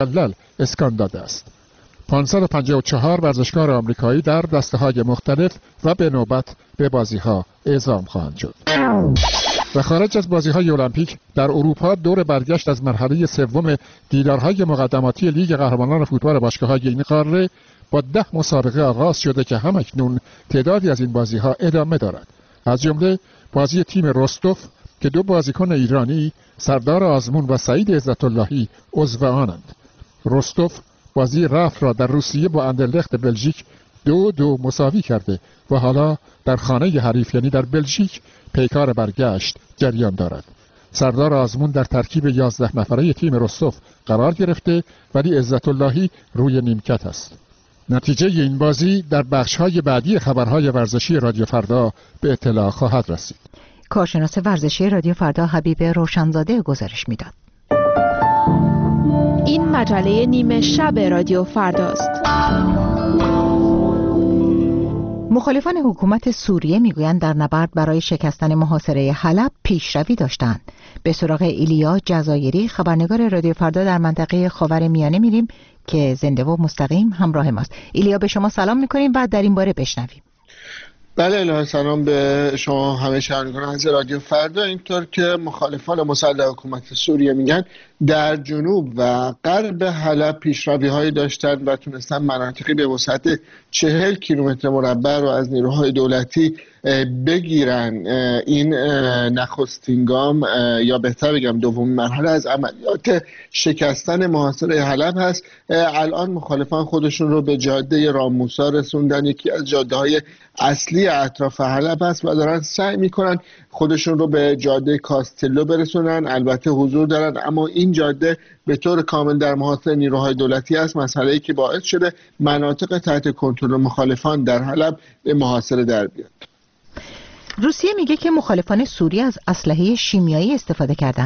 مجلل اسکان داده است. 554 ورزشکار آمریکایی در دسته‌های مختلف و به نوبت به بازی‌ها اعزام خواهند شد. و خارج از بازی‌های المپیک در اروپا دور برگشت از مرحله سوم دیدارهای مقدماتی لیگ قهرمانان فوتبال باشگاه‌های این قاره با 10 مسابقه آغاز شده که همکنون تعدادی از این بازی‌ها ادامه دارد. از جمله بازی تیم رستوف که 2 بازیکن ایرانی سردار آزمون و سعید عزت‌اللهی عضو آنند. رستوف بازی رفت را در روسیه با اندرلخت بلژیک 2-2 مساوی کرده و حالا در خانه حریف یعنی در بلژیک پیکار برگشت جریان دارد. سردار آزمون در ترکیب 11 نفره تیم رستوف قرار گرفته ولی عزت‌اللهی روی نیمکت است. نتیجه این بازی در بخش‌های بعدی خبرهای ورزشی رادیو فردا به اطلاع خواهد رسید. کارشناس ورزشی رادیو فردا حبیب روشنزاده گزارش میداد. این مجله نیمه شب رادیو فرداست. مخالفان حکومت سوریه میگویند در نبرد برای شکستن محاصره حلب پیشروی داشتند. به سراغ ایلیا جزایری خبرنگار رادیو فردا در منطقه خاورمیانه میریم که زنده و مستقیم همراه ماست. ایلیا به شما سلام میکنیم و در این باره بشنویم. بله الهی سلام به شما همه شنوندگان از رادیو فردا. اینطور که مخالفان مسلح حکومت سوریه میگن در جنوب و غرب حلب پیشروی‌هایی داشتند و تونستن مناطقی به وسعت 40 کیلومتر مربع رو از نیروهای دولتی بگیرن. این نخستین گام یا بهتر بگم دومین مرحله از عملیات شکستن محاصره حلب هست. الان مخالفان خودشون رو به جاده راموسا رسوندن، یکی از جاده‌های اصلی اطراف حلب هست و دارن سعی میکنن خودشون رو به جاده کاستلو برسونن. البته حضور دارن اما این جاده به طور کامل در محاصره نیروهای دولتی است، مسئله‌ای که باعث شده مناطق تحت کنترل مخالفان در حلب به محاصره در بیاد. روسیه میگه که مخالفان سوریه از اسلحه شیمیایی استفاده کردن.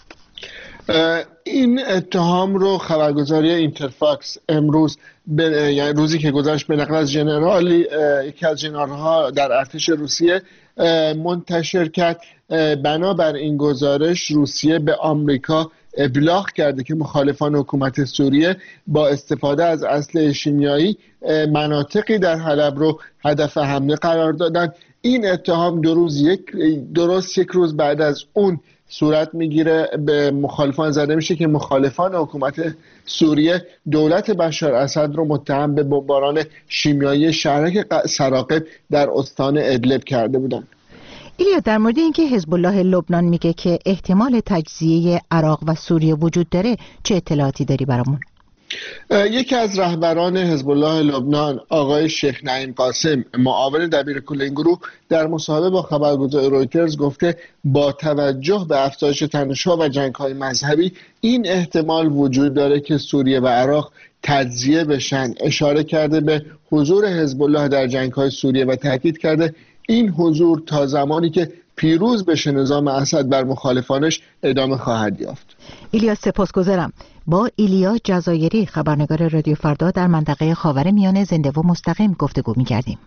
این اتهام رو خبرگزاری اینترفاکس امروز یعنی روزی که گذشت به نقل از ژنرالی یکی از ژنرال‌ها در ارتش روسیه منتشر کرد. بنابر این گزارش روسیه به آمریکا ابلاغ کرده که مخالفان حکومت سوریه با استفاده از اسلحه شیمیایی مناطقی در حلب رو هدف حمله قرار دادن. این اتهام درست یک روز بعد از اون صورت میگیره. به مخالفان زده میشه که مخالفان حکومت سوریه دولت بشار اسد رو متهم به بمباران شیمیایی شهرک سراقب در استان ادلب کرده بودن. ایلیا در مورد اینکه حزب الله لبنان میگه که احتمال تجزیه عراق و سوریه وجود داره چه اطلاعاتی داری برامون؟ یکی از رهبران حزب الله لبنان آقای شیخ نعیم قاسم معاون دبیرکل این گروه در مصاحبه با خبرگزاری رویترز گفته با توجه به افزایش تنش‌ها و جنگ‌های مذهبی این احتمال وجود داره که سوریه و عراق تجزیه بشن. اشاره کرده به حضور حزب الله در جنگ‌های سوریه و تاکید کرده این حضور تا زمانی که پیروز بشه نظام اسد بر مخالفانش ادامه خواهد یافت. ایلیا سپاسگزارم. با ایلیا جزایری خبرنگار رادیو فردا در منطقه خاورمیانه زنده و مستقیم گفتگو می‌کردیم.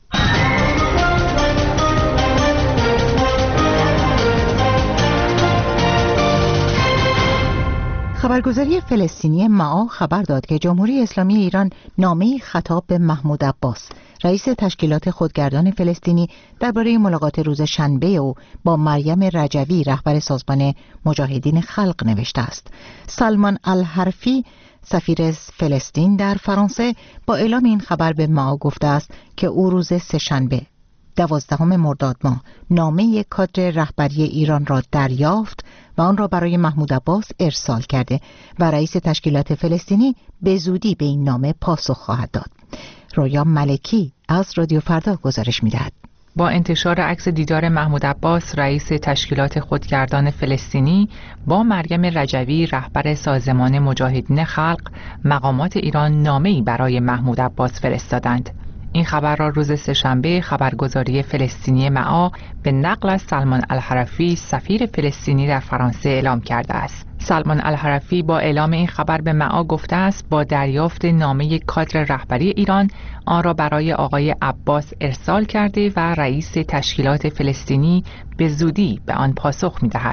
خبرگزاری فلسطینی معا خبر داد که جمهوری اسلامی ایران نامه‌ای خطاب به محمود عباس رئیس تشکیلات خودگردان فلسطینی درباره ملاقات روز شنبه او با مریم رجوی رهبر سازمان مجاهدین خلق نوشته است. سلمان الحرفی سفیر فلسطین در فرانسه با اعلام این خبر به معا گفته است که او روز سه‌شنبه 12 مرداد ماه نامه کادر رهبری ایران را دریافت و آن را برای محمود عباس ارسال کرده و رئیس تشکیلات فلسطینی به زودی به این نامه پاسخ خواهد داد. رویا ملکی از رادیو فردا گزارش می‌دهد. با انتشار عکس دیدار محمود عباس رئیس تشکیلات خودگردان فلسطینی با مریم رجوی رهبر سازمان مجاهدین خلق، مقامات ایران نامه‌ای برای محمود عباس فرستادند. این خبر را روز سه‌شنبه خبرگزاری فلسطینی معا به نقل از سلمان الحرفی سفیر فلسطینی در فرانسه اعلام کرده است. سلمان الحرفی با اعلام این خبر به معا گفته است با دریافت نامه کادر رهبری ایران آن را برای آقای عباس ارسال کرده و رئیس تشکیلات فلسطینی به زودی به آن پاسخ می‌دهد.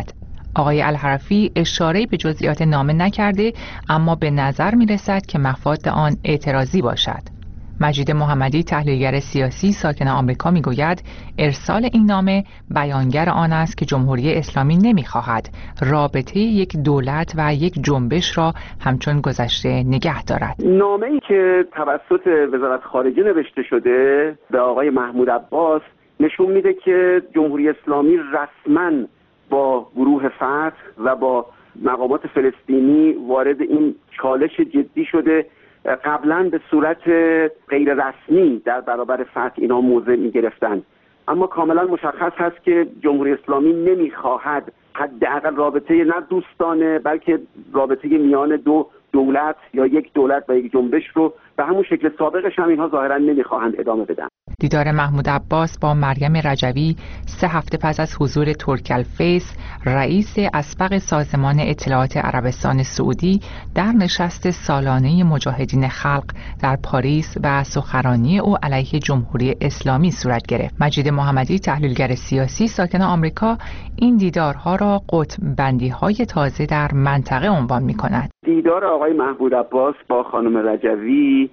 آقای الحرفی اشاره‌ای به جزئیات نامه نکرده، اما به نظر می‌رسد که مفاد آن اعتراضی باشد. مجید محمدی تحلیلگر سیاسی ساکن آمریکا میگوید ارسال این نامه بیانگر آن است که جمهوری اسلامی نمیخواهد رابطه یک دولت و یک جنبش را همچون گذشته نگه دارد. نامه‌ای که توسط وزارت خارجه نوشته شده به آقای محمود عباس نشون میده که جمهوری اسلامی رسما با گروه فتح و با مقامات فلسطینی وارد این چالش جدی شده. قبلا به صورت غیر رسمی در برابر فتح اینا موضع می گرفتن، اما کاملا مشخص هست که جمهوری اسلامی نمیخواهد حداقل رابطه نه دوستانه بلکه رابطه میان دو دولت یا یک دولت و یک جنبش رو به همون شکل سابقش هم اینها ظاهرا نمیخواهند ادامه بدن. دیدار محمود عباس با مریم رجوی 3 هفته پس از حضور ترک‌الفیس رئیس اسبق سازمان اطلاعات عربستان سعودی در نشست سالانه مجاهدین خلق در پاریس و سخنرانی او علیه جمهوری اسلامی صورت گرفت. مجید محمدی تحلیلگر سیاسی ساکن آمریکا این دیدارها را قطب بندی‌های تازه در منطقه عنوان می‌کند. دیدار آقای محمود عباس با خانم رجوی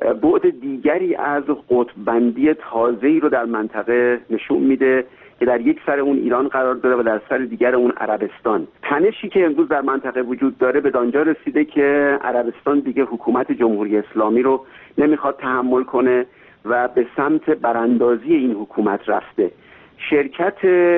بعد دیگری از قطب بندی تازه‌ای رو در منطقه نشون میده که در یک سر اون ایران قرار داره و در سر دیگر اون عربستان. تنشی که امروز در منطقه وجود داره به دانجا رسیده که عربستان دیگه حکومت جمهوری اسلامی رو نمیخواد تحمل کنه و به سمت براندازی این حکومت رفته. شرکت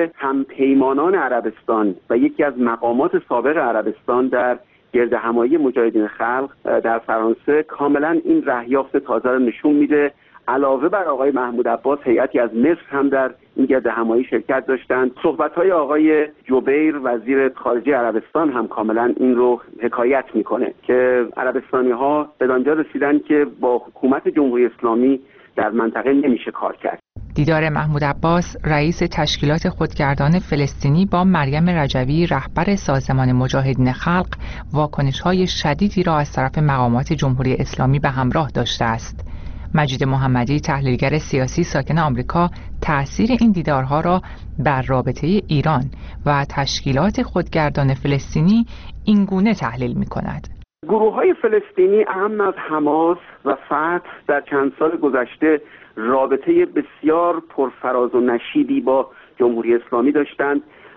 همپیمانان عربستان و یکی از مقامات سابق عربستان در گرد همایی مجاهدین خلق در فرانسه کاملا این رهیافت تازه رو نشون میده. علاوه بر آقای محمود عباس هیئتی از مصر هم در این گرد همایی شرکت داشتند. صحبت‌های آقای جبیر وزیر خارجه عربستان هم کاملا این رو حکایت میکنه که عربستانی‌ها به آنجا رسیدن که با حکومت جمهوری اسلامی در منطقه نمیشه کار کرد. دیدار محمود عباس رئیس تشکیلات خودگردان فلسطینی با مریم رجوی رهبر سازمان مجاهدین خلق واکنش‌های شدیدی را از طرف مقامات جمهوری اسلامی به همراه داشته است. مجید محمدی تحلیلگر سیاسی ساکن آمریکا تأثیر این دیدارها را بر رابطه ایران و تشکیلات خودگردان فلسطینی اینگونه تحلیل می‌کند. گروه‌های فلسطینی اهم از حماس و فتح در چند سال گذشته رابطه بسیار پرفراز و نشیبی با جمهوری اسلامی داشتند.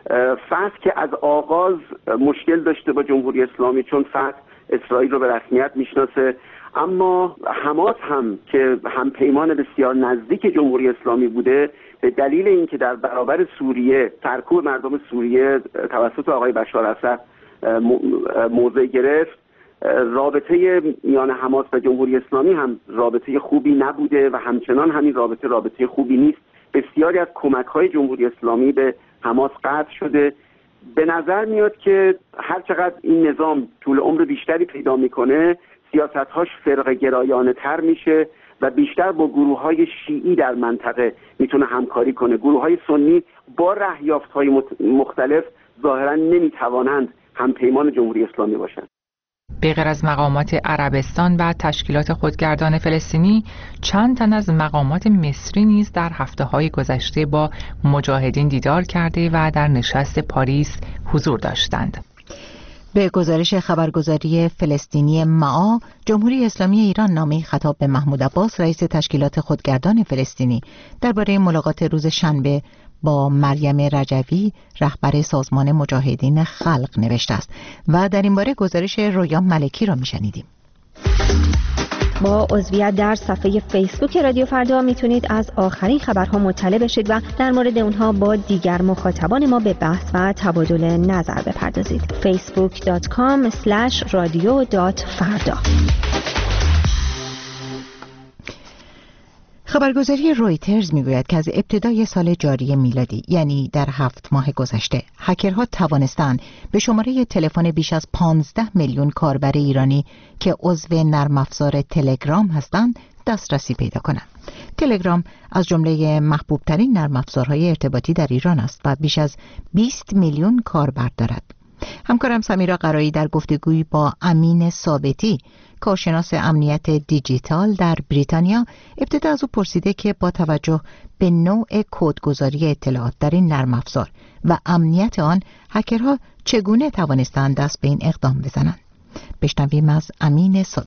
فتح که از آغاز مشکل داشته با جمهوری اسلامی چون فتح اسرائیل رو به رسمیت میشناسه، اما حماس هم که همپیمان بسیار نزدیک جمهوری اسلامی بوده به دلیل اینکه در برابر سوریه سرکوب مردم سوریه توسط آقای بشار اسد موضع گرفت، رابطه میان حماس و جمهوری اسلامی هم رابطه خوبی نبوده و همچنان همین رابطه خوبی نیست. بسیاری از کمک‌های جمهوری اسلامی به حماس قطع شده. به نظر میاد که هر چقدر این نظام طول عمر بیشتری پیدا میکنه سیاست‌هاش فرقه گرایانه تر میشه و بیشتر با گروه‌های شیعی در منطقه میتونه همکاری کنه. گروه‌های سنی با رهیافت‌های مختلف ظاهراً نمیتوانند همپیمان جمهوری اسلامی باشند. به غیر از مقامات عربستان و تشکیلات خودگردان فلسطینی، چند تن از مقامات مصری نیز در هفته‌های گذشته با مجاهدین دیدار کرده و در نشست پاریس حضور داشتند. به گزارش خبرگزاری فلسطینی معا، جمهوری اسلامی ایران نامه‌ای خطاب به محمود عباس رئیس تشکیلات خودگردان فلسطینی درباره ملاقات روز شنبه با مریم رجوی رهبر سازمان مجاهدین خلق نوشته است و در این باره گزارش رویا ملکی را میشنیدیم. با عضویت در صفحه فیسبوک رادیو فردا میتونید از آخرین خبرها مطلع بشید و در مورد اونها با دیگر مخاطبان ما به بحث و تبادل نظر بپردازید. facebook.com/radio.farda. خبرگزاری رویترز میگوید که از ابتدای سال جاری میلادی، یعنی در 7 ماه گذشته، هکرها توانستند به شماره تلفن بیش از 15 میلیون کاربر ایرانی که عضو نرم افزار تلگرام هستند دسترسی پیدا کنند. تلگرام از جمله محبوب ترین نرم افزارهای ارتباطی در ایران است و بیش از 20 میلیون کاربر دارد. همکارم سمیرا قرایی در گفتگویی با امین ثابتی، کارشناس امنیت دیجیتال در بریتانیا، ابتدا از او پرسیده که با توجه به نوع کدگذاری اطلاعات در این نرم افزار و امنیت آن، هکرها چگونه توانستند دست به این اقدام بزنند. بشنویم از امین ثابتی.